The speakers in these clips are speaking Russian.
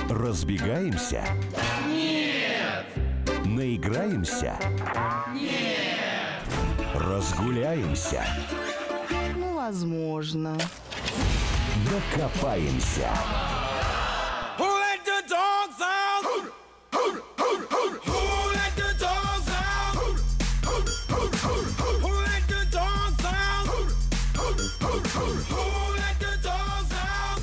Разбегаемся? Нет! Наиграемся? Нет! Разгуляемся? Возможно. Докопаемся. Who let the dogs out? Who let the dogs out? Who let the dogs out? Who let the dogs out?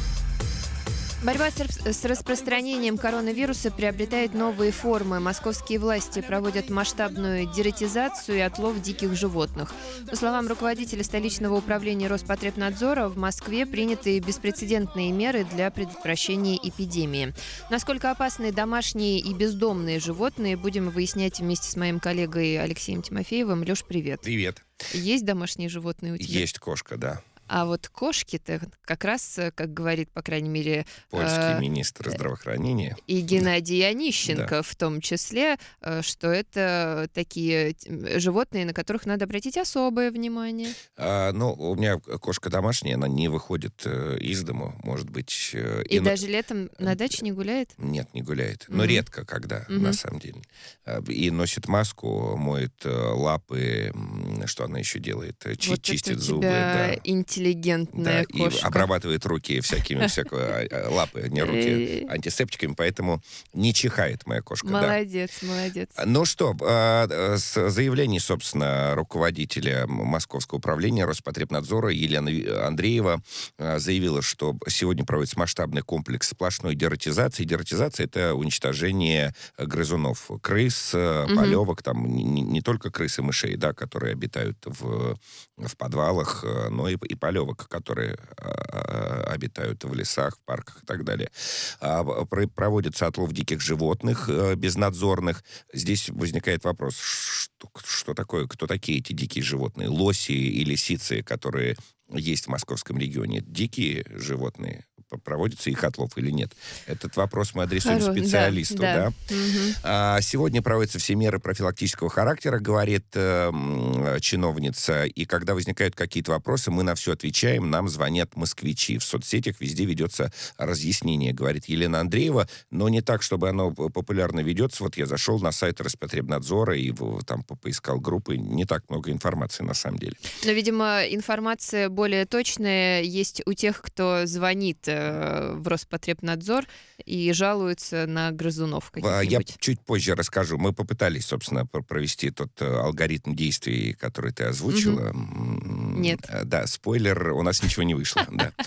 Борьба с распространением коронавируса приобретает новые формы. Московские власти проводят масштабную дератизацию и отлов диких животных. По словам руководителя столичного управления Роспотребнадзора, в Москве приняты беспрецедентные меры для предотвращения эпидемии. Насколько опасны домашние и бездомные животные, будем выяснять вместе с моим коллегой Алексеем Тимофеевым. Леш, привет. Привет. Есть домашние животные у тебя? Есть кошка, да. А вот кошки-то как раз, как говорит, по крайней мере... Польский министр здравоохранения. И Геннадий Онищенко в том числе, что это такие животные, на которых надо обратить особое внимание. У меня кошка домашняя, она не выходит из дому, может быть... И даже летом на даче не гуляет? Нет, не гуляет. Но редко когда, на самом деле. И носит маску, моет лапы, что она еще делает? Чистит зубы. Да. Интеллигентная кошка. И обрабатывает руки всякими лапы, не руки, антисептиками, поэтому не чихает моя кошка. Молодец, молодец. Ну что, с заявлений, собственно, руководителя Московского управления Роспотребнадзора Елены Андреева заявила, что сегодня проводится масштабный комплекс сплошной дератизации. Дератизация — это уничтожение грызунов, крыс, полевок, там не только крыс и мышей, да, которые обитают в подвалах, но и полевок, которые обитают в лесах, в парках и так далее. Проводится отлов диких животных безнадзорных. Здесь возникает вопрос, что такое, кто такие эти дикие животные? Лоси и лисицы, которые есть в московском регионе. Дикие животные, проводится их отлов или нет? Этот вопрос мы адресуем специалисту. Да. Угу. Сегодня проводятся все меры профилактического характера, говорит чиновница, и когда возникают какие-то вопросы, мы на все отвечаем, нам звонят москвичи. В соцсетях везде ведется разъяснение, говорит Елена Андреева, но не так, чтобы оно популярно ведется. Вот я зашел на сайт Роспотребнадзора и там поискал группы, не так много информации на самом деле. Но, видимо, информация более точная есть у тех, кто звонит в Роспотребнадзор и жалуется на грызунов каких-нибудь. Я чуть позже расскажу. Мы попытались, собственно, провести тот алгоритм действий, который ты озвучила. Нет. Да, спойлер, у нас ничего не вышло.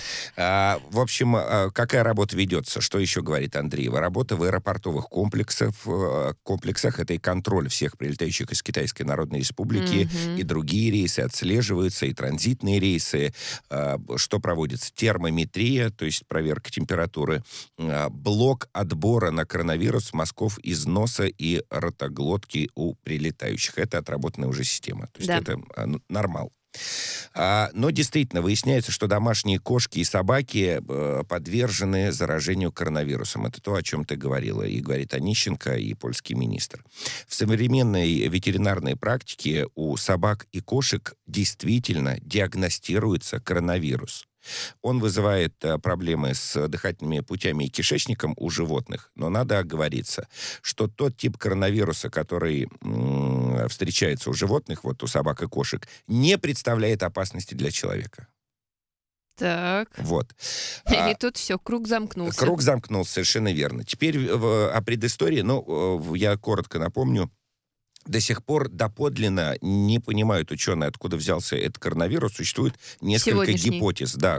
В общем, какая работа ведется? Что еще говорит Андреева? Работа в аэропортовых комплексах. Это и контроль всех прилетающих из Китайской Народной Республики, и другие рейсы отслеживаются, и транзитные рейсы. Что проводится? Термометрия, то есть проверка температуры. Блок отбора на коронавирус мазков из носа и ротоглотки у прилетающих. Это отработанная уже система. То есть это нормал. Но действительно выясняется, что домашние кошки и собаки подвержены заражению коронавирусом. Это то, о чем ты говорила, и говорит Онищенко, и польский министр. В современной ветеринарной практике у собак и кошек действительно диагностируется коронавирус. Он вызывает проблемы с дыхательными путями и кишечником у животных, но надо оговориться, что тот тип коронавируса, который встречается у животных, вот у собак и кошек, не представляет опасности для человека. Так. Вот. И тут все, круг замкнулся. Круг замкнулся, совершенно верно. Теперь о предыстории, я коротко напомню. До сих пор доподлинно не понимают ученые, откуда взялся этот коронавирус. Существует несколько гипотез. Да,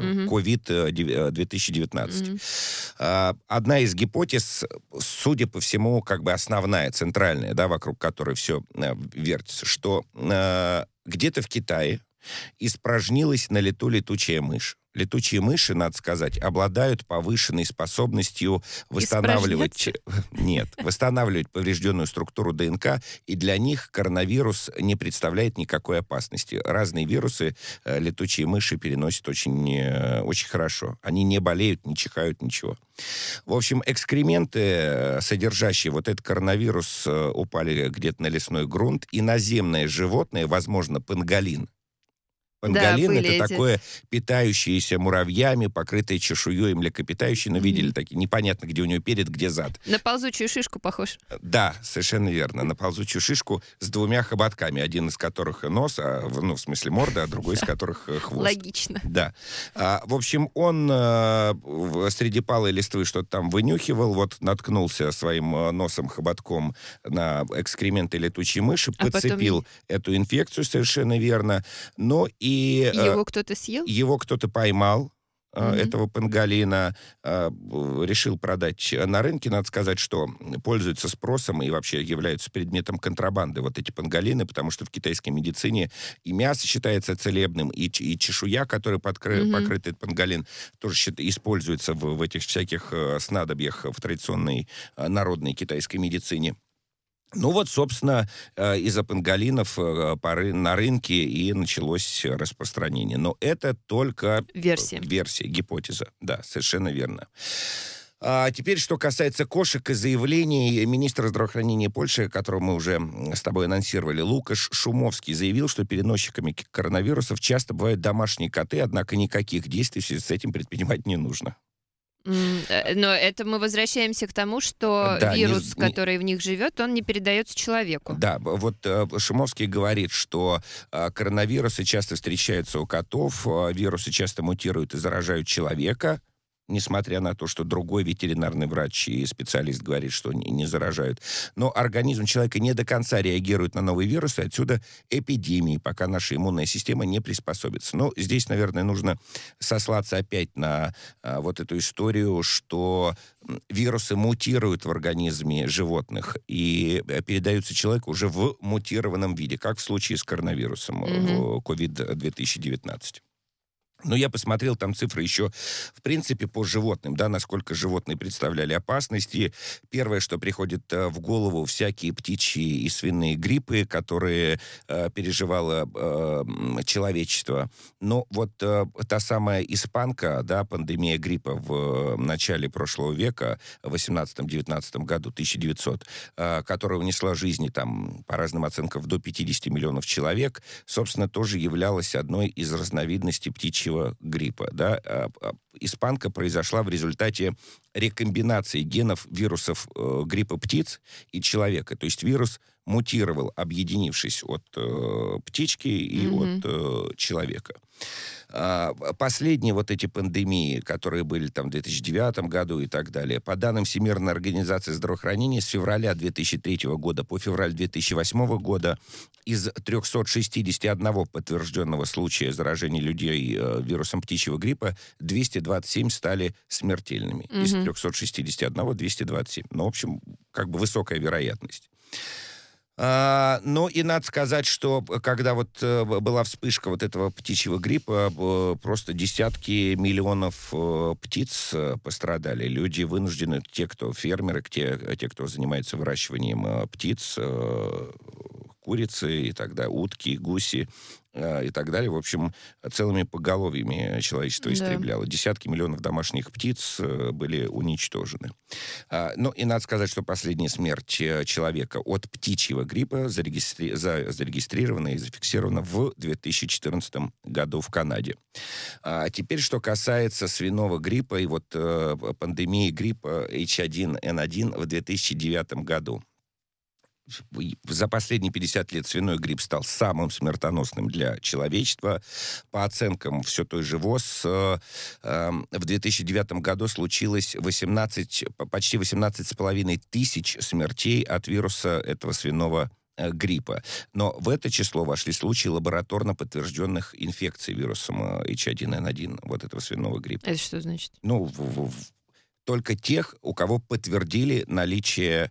COVID-2019. Одна из гипотез, судя по всему, как бы основная, центральная, да, вокруг которой все вертится, что где-то в Китае испражнилась на лету летучая мышь. Летучие мыши, надо сказать, обладают повышенной способностью восстанавливать поврежденную структуру ДНК, и для них коронавирус не представляет никакой опасности. Разные вирусы летучие мыши переносят очень хорошо. Они не болеют, не чихают, ничего. В общем, экскременты, содержащие вот этот коронавирус, упали где-то на лесной грунт, и наземное животное, возможно, панголин, Панголин — были это эти. такое питающееся муравьями, покрытое чешуей, млекопитающее. Ну, видели такие, непонятно, где у него перед, где зад. На ползучую шишку похож. Да, совершенно верно. На ползучую шишку с двумя хоботками, один из которых нос, ну, в смысле морда, а другой из которых хвост. Логично. Да. В общем, он среди палой листвы что-то там вынюхивал, вот наткнулся своим носом, хоботком на экскременты летучей мыши, А потом подцепил эту инфекцию, совершенно верно. Но и Его кто-то съел? его кто-то поймал, Мгм. этого панголина, решил продать на рынке. Надо сказать, что пользуются спросом и вообще являются предметом контрабанды вот эти панголины, потому что в китайской медицине и мясо считается целебным, и чешуя, которой Мгм. покрыт этот панголин, тоже используется в этих всяких снадобьях в традиционной народной китайской медицине. Ну вот, собственно, из-за панголинов на рынке и началось распространение. Но это только Версия. гипотеза. Да, совершенно верно. А теперь, что касается кошек и заявлений, министр здравоохранения Польши, которого мы уже с тобой анонсировали, Лукаш Шумовский, заявил, что переносчиками коронавирусов часто бывают домашние коты, однако никаких действий в связи с этим предпринимать не нужно. Но это мы возвращаемся к тому, что Да, вирус, который в них живет, он не передается человеку. Да, вот Шумовский говорит, что коронавирусы часто встречаются у котов, вирусы часто мутируют и заражают человека, несмотря на то, что другой ветеринарный врач и специалист говорит, что не заражают. Но организм человека не до конца реагирует на новые вирусы, отсюда эпидемии, пока наша иммунная система не приспособится. Но здесь, наверное, нужно сослаться опять на вот эту историю, что вирусы мутируют в организме животных и передаются человеку уже в мутированном виде, как в случае с коронавирусом, в COVID-2019. Но я посмотрел там цифры еще, в принципе, по животным, да, насколько животные представляли опасность. И первое, что приходит в голову, всякие птичьи и свиные гриппы, которые переживало человечество. Но вот та самая испанка, да, пандемия гриппа в начале прошлого века, в 18-19 году, 1900, которая унесла жизни, там, по разным оценкам, до 50 миллионов человек, собственно, тоже являлась одной из разновидностей птичьего гриппа. Да? Испанка произошла в результате рекомбинации генов вирусов гриппа птиц и человека. То есть вирус мутировал, объединившись от птички и от человека. Последние вот эти пандемии, которые были там в 2009 году и так далее, по данным Всемирной организации здравоохранения, с февраля 2003 года по февраль 2008 года из 361 подтвержденного случая заражения людей вирусом птичьего гриппа 227 стали смертельными. Из 361 227. Ну, в общем, как бы высокая вероятность. Ну, и надо сказать, что когда вот была вспышка вот этого птичьего гриппа, просто десятки миллионов птиц пострадали. Люди вынуждены, те, кто фермеры, те, кто занимается выращиванием птиц, курицы и так далее, утки, гуси и так далее. В общем, целыми поголовьями человечество истребляло. Десятки миллионов домашних птиц были уничтожены. Ну, и надо сказать, что последняя смерть человека от птичьего гриппа зарегистрирована и зафиксирована в 2014 году в Канаде. Теперь, что касается свиного гриппа и вот пандемии гриппа H1N1 в 2009 году. За последние 50 лет свиной грипп стал самым смертоносным для человечества. По оценкам все той же ВОЗ, в 2009 году случилось почти 18,5 тысяч смертей от вируса этого свиного гриппа. Но в это число вошли случаи лабораторно подтвержденных инфекций вирусом H1N1, вот этого свиного гриппа. Это что значит? Ну, только тех, у кого подтвердили наличие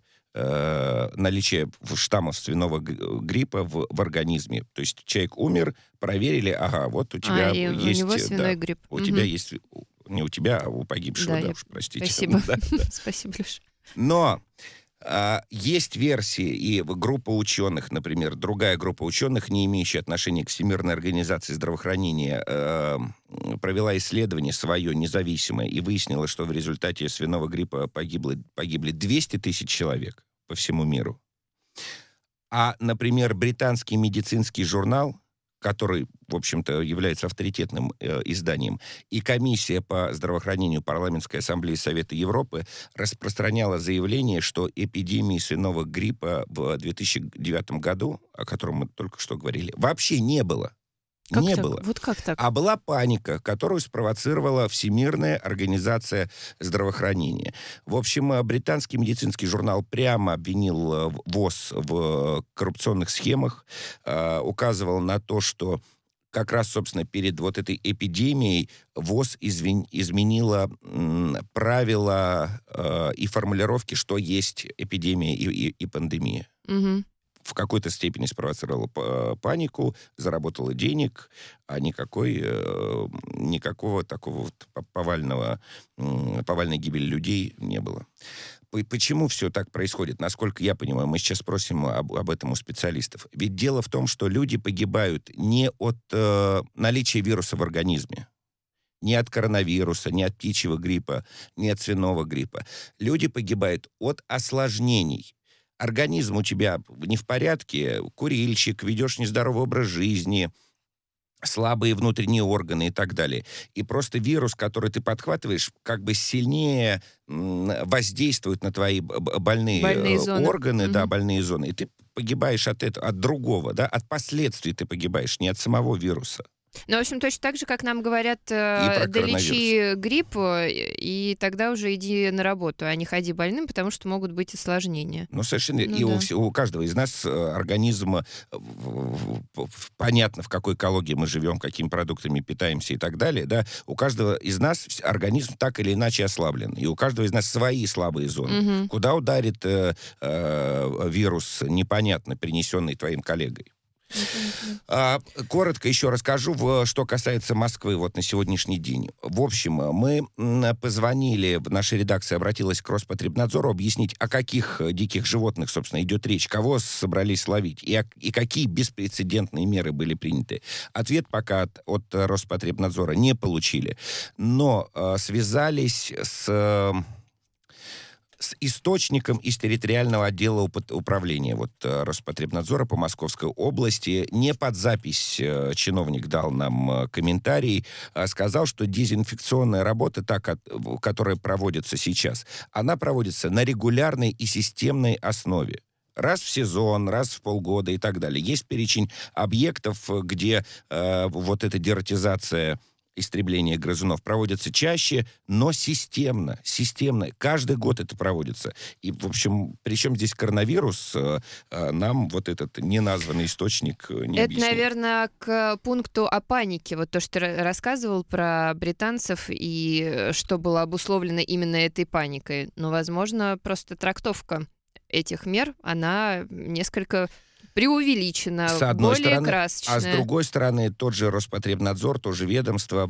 штаммов свиного гриппа в организме. То есть человек умер, проверили, ага, вот у тебя есть... у него свиной грипп. У тебя есть... Не у тебя, а у погибшего, Да, уж простите. Спасибо. Да. Спасибо, Леша. Но есть версии, и группа ученых, например, другая группа ученых, не имеющая отношения к Всемирной организации здравоохранения, провела исследование свое независимое и выяснила, что в результате свиного гриппа погибли 200 тысяч человек по всему миру. А, например, британский медицинский журнал который, в общем-то, является авторитетным изданием, и Комиссия по здравоохранению Парламентской ассамблеи Совета Европы распространяла заявление, что эпидемии свиного гриппа в 2009 году, о котором мы только что говорили, вообще не было. Как не так? было. Вот как так? А была паника, которую спровоцировала Всемирная организация здравоохранения. В общем, британский медицинский журнал прямо обвинил ВОЗ в коррупционных схемах, указывал на то, что как раз, собственно, перед вот этой эпидемией ВОЗ изменила правила и формулировки, что есть эпидемия и пандемия. Мгм. В какой-то степени спровоцировала панику, заработала денег, а никакого такого вот повальной гибели людей не было. Почему все так происходит? Насколько я понимаю, мы сейчас спросим об этом у специалистов. Ведь дело в том, что люди погибают не от наличия вируса в организме, не от коронавируса, не от птичьего гриппа, не от свиного гриппа. Люди погибают от осложнений. Организм у тебя не в порядке, курильщик, ведешь нездоровый образ жизни, слабые внутренние органы и так далее. И просто вирус, который ты подхватываешь, как бы сильнее воздействует на твои больные зоны. органы, да, Мгм. больные зоны. И ты погибаешь от этого, от другого, да, от последствий ты погибаешь, не от самого вируса. Ну, в общем, точно так же, как нам говорят, про долечи грипп, и тогда уже иди на работу, а не ходи больным, потому что могут быть осложнения. Ну, совершенно. Ну И да. у каждого из нас организм, понятно, в какой экологии мы живем, какими продуктами питаемся и так далее, да, у каждого из нас организм так или иначе ослаблен. И у каждого из нас свои слабые зоны. Мгм. Куда ударит вирус, непонятно, принесенный твоим коллегой. Коротко еще расскажу, что касается Москвы вот на сегодняшний день. В общем, мы позвонили, наша редакция обратилась к Роспотребнадзору объяснить, о каких диких животных, собственно, идет речь, кого собрались ловить и какие беспрецедентные меры были приняты. Ответ пока от Роспотребнадзора не получили, но связались с источником из территориального отдела управления Роспотребнадзора по Московской области. Не под запись чиновник дал нам комментарий, сказал, что дезинфекционная работа, которая проводится сейчас, она проводится на регулярной и системной основе. Раз в сезон, раз в полгода и так далее. Есть перечень объектов, где вот эта дератизация, истребление грызунов проводится чаще, но системно. Каждый год это проводится. И, в общем, причем здесь коронавирус, нам вот этот неназванный источник не Это, объяснил. наверное, к пункту о панике. Вот то, что ты рассказывал про британцев и что было обусловлено именно этой паникой. Но, возможно, просто трактовка этих мер, она несколько преувеличена, С одной более стороны, красочная. а с другой стороны, тот же Роспотребнадзор, тоже ведомство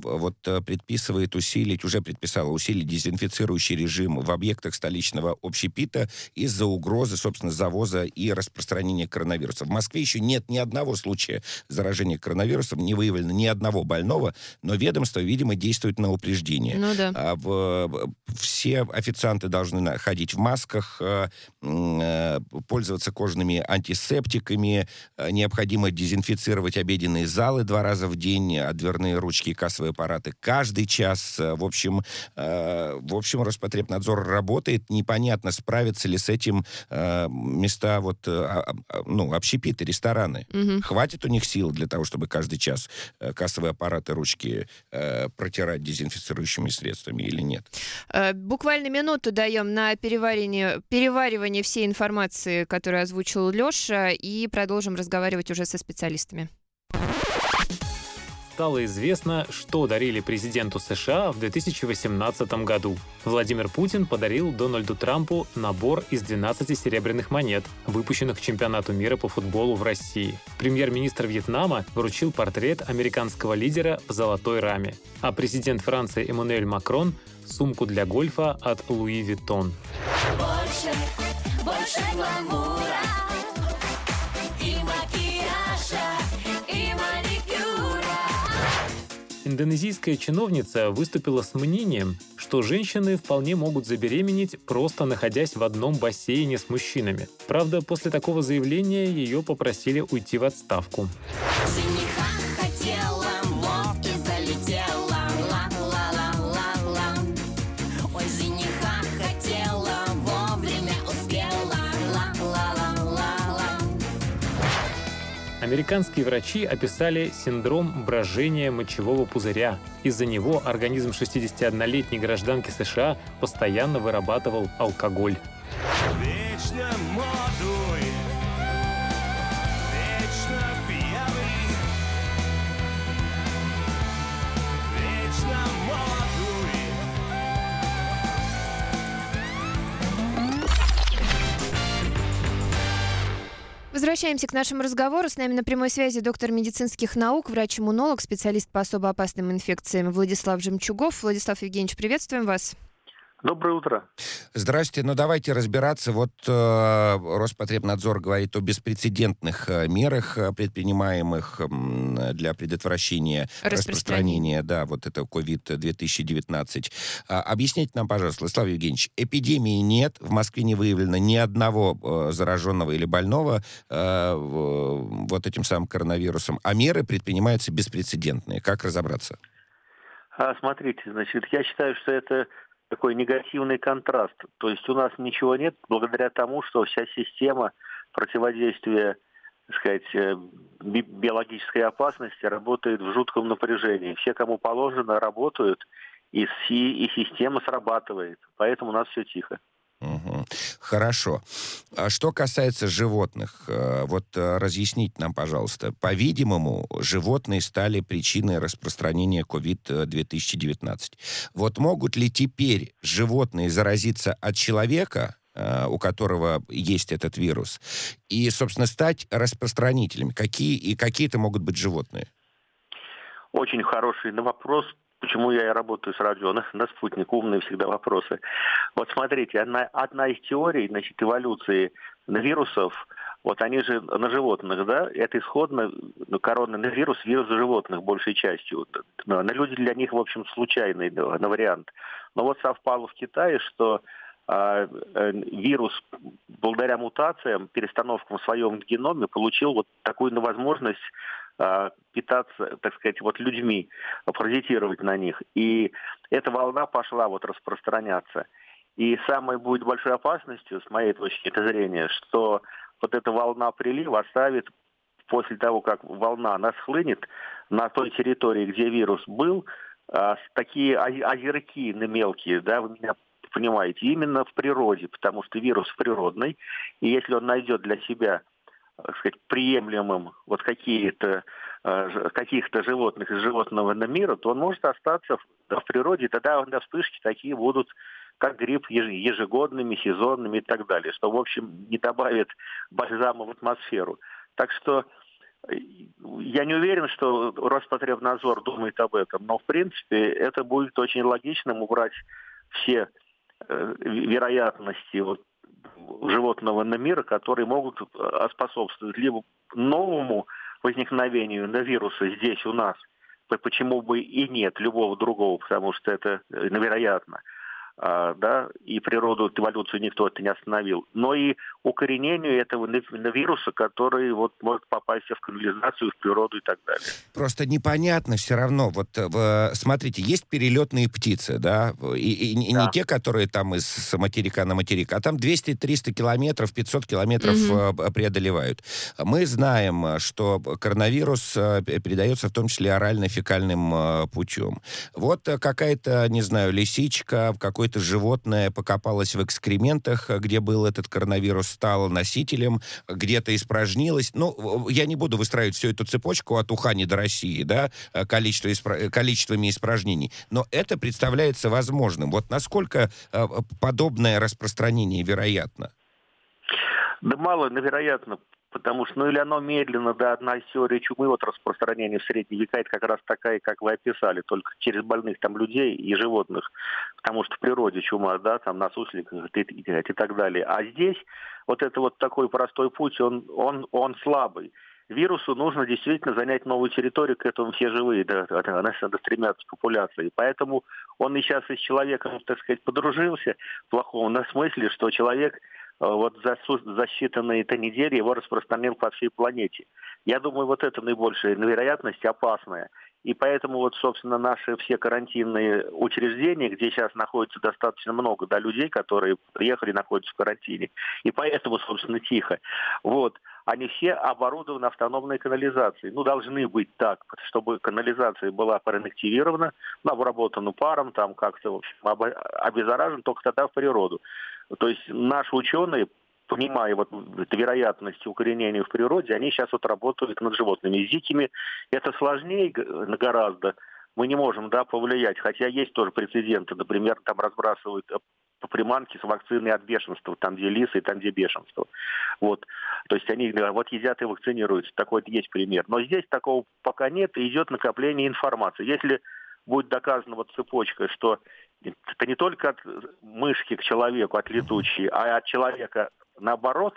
уже предписало усилить дезинфицирующий режим в объектах столичного общепита из-за угрозы, собственно, завоза и распространения коронавируса. В Москве еще нет ни одного случая заражения коронавирусом, не выявлено ни одного больного, но ведомство, видимо, действует на упреждение. Ну да. Все официанты должны ходить в масках, пользоваться кожаными антисептиками, необходимо дезинфицировать обеденные залы 2 раза в день, а дверные ручки и кассовые аппараты каждый час. В общем, Роспотребнадзор работает. Непонятно, справятся ли с этим места, общепиты, рестораны. Мгм. Хватит у них сил для того, чтобы каждый час кассовые аппараты, ручки протирать дезинфицирующими средствами или нет? Буквально минуту даем на переваривание всей информации, которую озвучил Леша, и продолжим разговаривать уже со специалистами. Стало известно, что дарили президенту США в 2018 году. Владимир Путин подарил Дональду Трампу набор из 12 серебряных монет, выпущенных к чемпионату мира по футболу в России. Премьер-министр Вьетнама вручил портрет американского лидера в золотой раме. А президент Франции Эммануэль Макрон – сумку для гольфа от Луи Виттон. Больше гламура и макияжа, и маникюра. Индонезийская чиновница выступила с мнением, что женщины вполне могут забеременеть, просто находясь в одном бассейне с мужчинами. Правда, после такого заявления ее попросили уйти в отставку. Жениха Американские врачи описали синдром брожения мочевого пузыря. Из-за него организм 61-летней гражданки США постоянно вырабатывал алкоголь. Вечно молодой, вечно пьяный, вечно молодой. Возвращаемся к нашему разговору. С нами на прямой связи доктор медицинских наук, врач-иммунолог, специалист по особо опасным инфекциям Владислав Жемчугов. Владислав Евгеньевич, приветствуем вас. Доброе утро. Здрасте. Ну, давайте разбираться. Вот Роспотребнадзор говорит о беспрецедентных мерах, предпринимаемых для предотвращения распространения, вот этого COVID-2019. Объясните нам, пожалуйста, Владислав Евгеньевич, эпидемии нет, в Москве не выявлено ни одного зараженного или больного вот этим самым коронавирусом, а меры предпринимаются беспрецедентные. Как разобраться? Смотрите, значит, я считаю, что это такой негативный контраст. То есть у нас ничего нет благодаря тому, что вся система противодействия, так сказать, биологической опасности работает в жутком напряжении. Все, кому положено, работают, и система срабатывает. Поэтому у нас все тихо. Угу. Хорошо. А что касается животных, вот разъясните нам, пожалуйста. По-видимому, животные стали причиной распространения COVID-2019. Вот могут ли теперь животные заразиться от человека, у которого есть этот вирус, и, собственно, стать распространителями? Какие это могут быть животные? Очень хороший вопрос. Почему я и работаю с радио на «Спутник», умные всегда вопросы. Вот смотрите, одна из теорий, значит, эволюции вирусов, вот они же на животных, да, это исходно коронавирус, вирус животных большей частью. На люди для них, в общем, случайный вариант. Но вот совпало в Китае, что вирус благодаря мутациям, перестановкам в своем геноме получил вот такую возможность питаться, так сказать, вот людьми, паразитировать на них. И эта волна пошла вот распространяться. И самой будет большой опасностью, с моей точки зрения, что вот эта волна прилива оставит, после того, как волна насхлынет на той территории, где вирус был, такие озерки мелкие, да, вы меня понимаете, именно в природе, потому что вирус природный, и если он найдет для себя, так сказать, приемлемым вот каких-то животных из животного мира, то он может остаться в природе, и тогда вспышки такие будут, как грипп, ежегодными, сезонными и так далее, что, в общем, не добавит бальзама в атмосферу. Так что я не уверен, что Роспотребнадзор думает об этом, но, в принципе, это будет очень логичным убрать все вероятности животного мира, которые могут способствовать либо новому возникновению вируса здесь у нас, почему бы и нет любого другого, потому что это невероятно, да, и природу, эволюцию никто это не остановил, но и укоренению этого вируса, который вот может попасть в канализацию, в природу и так далее. Просто непонятно все равно. Вот смотрите, есть перелетные птицы, да, и не те, которые там из материка на материк, а там 200-300 километров, 500 километров преодолевают. Мы знаем, что коронавирус передается в том числе орально-фекальным путем. Вот какая-то, не знаю, лисичка, какое-то животное покопалось в экскрементах, где был этот коронавирус, стало носителем, где-то испражнилось. Ну, я не буду выстраивать всю эту цепочку от Ухани до России, да, количествами испражнений. Но это представляется возможным. Вот насколько подобное распространение вероятно? Да мало вероятно, потому что, или оно медленно, да, одна из теорий чумы, вот распространение в средние века, это как раз такая, как вы описали, только через больных там людей и животных, потому что в природе чума, да, там на сусликах и так далее. А здесь вот это вот такой простой путь, он слабый. Вирусу нужно действительно занять новую территорию, к этому все живые, да, надо стремятся к популяции. Поэтому он и сейчас с человеком, так сказать, подружился в плохом смысле, что человек вот за считанные-то недели его распространил по всей планете. Я думаю, вот это наибольшая вероятность опасная. И поэтому вот, собственно, наши все карантинные учреждения, где сейчас находится достаточно много людей, которые приехали, находятся в карантине, и поэтому, собственно, тихо. Вот. Они все оборудованы автономной канализацией. Должны быть так, чтобы канализация была проинактивирована, обработана паром, там как-то, в общем, обеззаражена, только тогда в природу. То есть наши ученые, понимая вот эту вероятность укоренения в природе, они сейчас вот работают над животными. С дикими это сложнее гораздо. Мы не можем, повлиять. Хотя есть тоже прецеденты. Например, там разбрасывают по приманке с вакциной от бешенства, там, где лисы и там, где бешенство. Вот. То есть они вот едят и вакцинируются. Такой есть пример. Но здесь такого пока нет, и идет накопление информации. Если будет доказана вот цепочка, что это не только от мышки к человеку, от летучей, а от человека наоборот,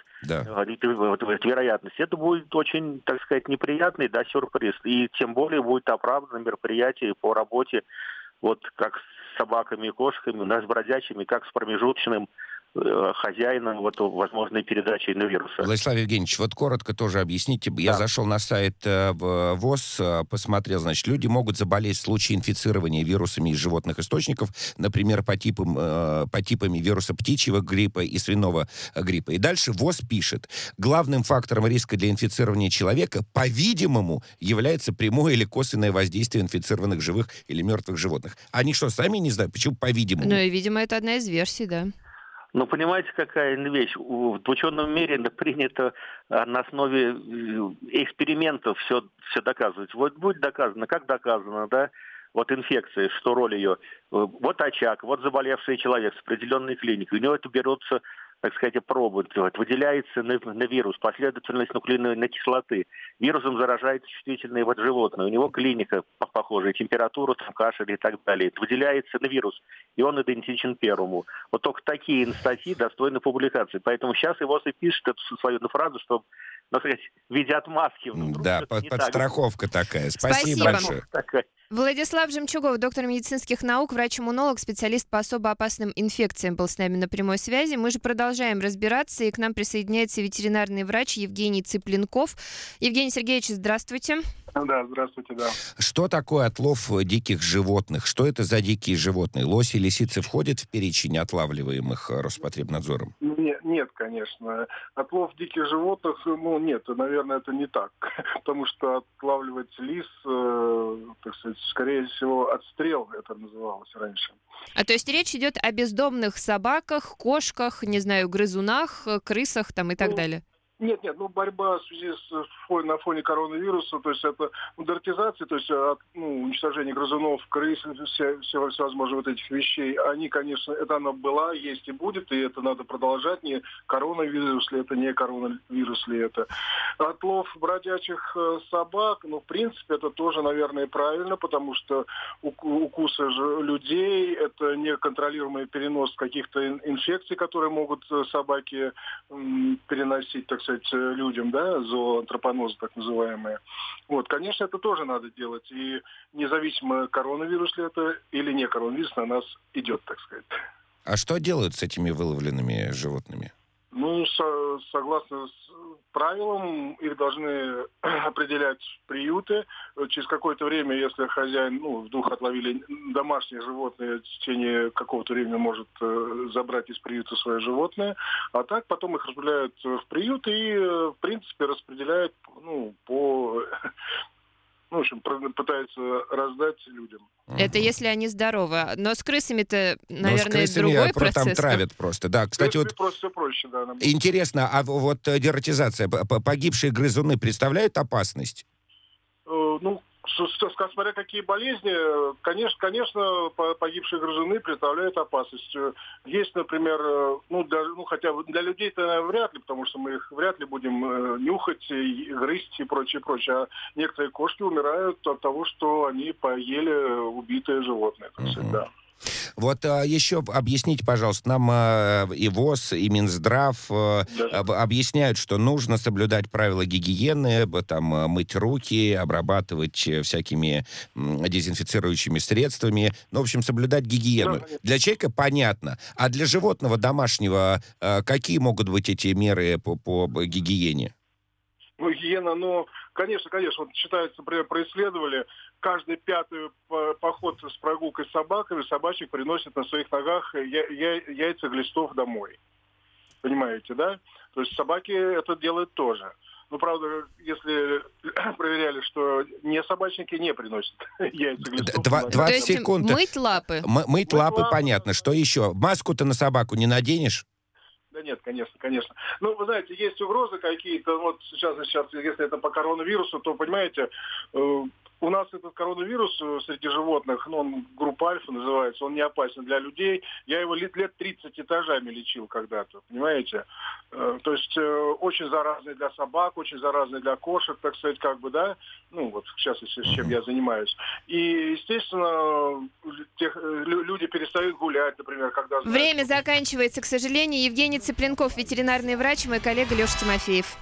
вероятность, это будет очень, так сказать, неприятный сюрприз. И тем более будет оправдано мероприятие по работе вот как с собаками и кошками, с бродячими, как с промежуточным хозяином возможной передачи вируса. Владислав Евгеньевич, вот коротко тоже объясните. Я зашел на сайт ВОЗ, посмотрел, значит, люди могут заболеть в случае инфицирования вирусами из животных источников, например, по типами вируса птичьего гриппа и свиного гриппа. И дальше ВОЗ пишет: главным фактором риска для инфицирования человека, по-видимому, является прямое или косвенное воздействие инфицированных живых или мертвых животных. Они что, сами не знают? Почему по-видимому? Ну и, видимо, это одна из версий, да. Понимаете, какая вещь? В ученом мире принято на основе экспериментов все доказывать. Вот будет доказано, как доказано, вот инфекция, что роль ее. Вот очаг, вот заболевший человек с определенной клиникой. У него это берутся, так сказать, пробы. Выделяется на вирус, последовательность нуклеиновой кислоты. Вирусом заражается чувствительное животное. У него клиника похожая, температура, кашель и так далее. Выделяется на вирус, и он идентичен первому. Вот только такие статьи достойны публикации. Поэтому сейчас его и пишет эту свою фразу, что, сказать, в виде отмазки. Подстраховка такая. Спасибо большое. Владислав Жемчугов, доктор медицинских наук, врач-иммунолог, специалист по особо опасным инфекциям, был с нами на прямой связи. Мы же продолжаем разбираться, и к нам присоединяется ветеринарный врач Евгений Цыпленков. Евгений Сергеевич, здравствуйте. Да, здравствуйте, да. Что такое отлов диких животных? Что это за дикие животные? Лоси и лисицы входят в перечень отлавливаемых Роспотребнадзором? Нет, конечно. Отлов диких животных, нет, наверное, это не так. Потому что отлавливать лис, так сказать, скорее всего, отстрел это называлось раньше. То есть речь идет о бездомных собаках, кошках, не знаю, грызунах, крысах там и так далее? Нет, борьба в связи на фоне коронавируса, то есть это дертизация, то есть уничтожение грызунов, крыс, всевозможных вот этих вещей, они, конечно, это она была, есть и будет, и это надо продолжать, не коронавирус ли это, не коронавирус ли это. Отлов бродячих собак, в принципе, это тоже, наверное, правильно, потому что укусы людей, это неконтролируемый перенос каких-то инфекций, которые могут собаки переносить, так сказать, людям, зооантропонозы так называемые. Вот, конечно, это тоже надо делать. И независимо, коронавирус ли это или не коронавирус, на нас идет, так сказать. А что делают с этими выловленными животными? Согласно правилам, их должны определять приюты. Через какое-то время, если хозяин, вдруг отловили домашнее животное, в течение какого-то времени может забрать из приюта свое животное. А так потом их распределяют в приют и, в принципе, распределяют, в общем, пытаются раздать людям. Это если они здоровы. Но с крысами-то, наверное, с крысами другой процесс. Там травят просто. Да, кстати, все проще, да. Интересно, а вот дератизация, погибшие грызуны представляют опасность? Смотря какие болезни, конечно, погибшие грызуны представляют опасность. Есть, например, хотя для людей-то вряд ли, потому что мы их вряд ли будем нюхать, грызть и прочее. А некоторые кошки умирают от того, что они поели убитое животное. Да. Вот еще объясните, пожалуйста, нам и ВОЗ, и Минздрав объясняют, что нужно соблюдать правила гигиены, там, мыть руки, обрабатывать всякими дезинфицирующими средствами. Ну, в общем, соблюдать гигиену. Да. Для человека понятно. А для животного домашнего какие могут быть эти меры по гигиене? Ну, гигиена, конечно. Вот считается, например, происследовали, каждый 5-й поход с прогулкой с собаками собачек приносит на своих ногах яйца глистов домой. Понимаете, да? То есть собаки это делают тоже. Ну, правда, если проверяли, что не собачники не приносят яйца глистов. 20 секунд. Мыть лапы? Мыть лапы, понятно. Что еще? Маску-то на собаку не наденешь? Да нет, конечно. Ну, вы знаете, есть угрозы какие-то. Вот сейчас, если это по коронавирусу, то, понимаете, у нас этот коронавирус среди животных, он группа альфа называется, он не опасен для людей. Я его лет 30 этажами лечил когда-то, понимаете? То есть очень заразный для собак, очень заразный для кошек, так сказать, да? Ну, вот сейчас, с чем я занимаюсь. И, естественно, люди перестают гулять, например, когда... Время заканчивается, к сожалению. Евгений Цыпленков, ветеринарный врач, мой коллега Леша Тимофеев.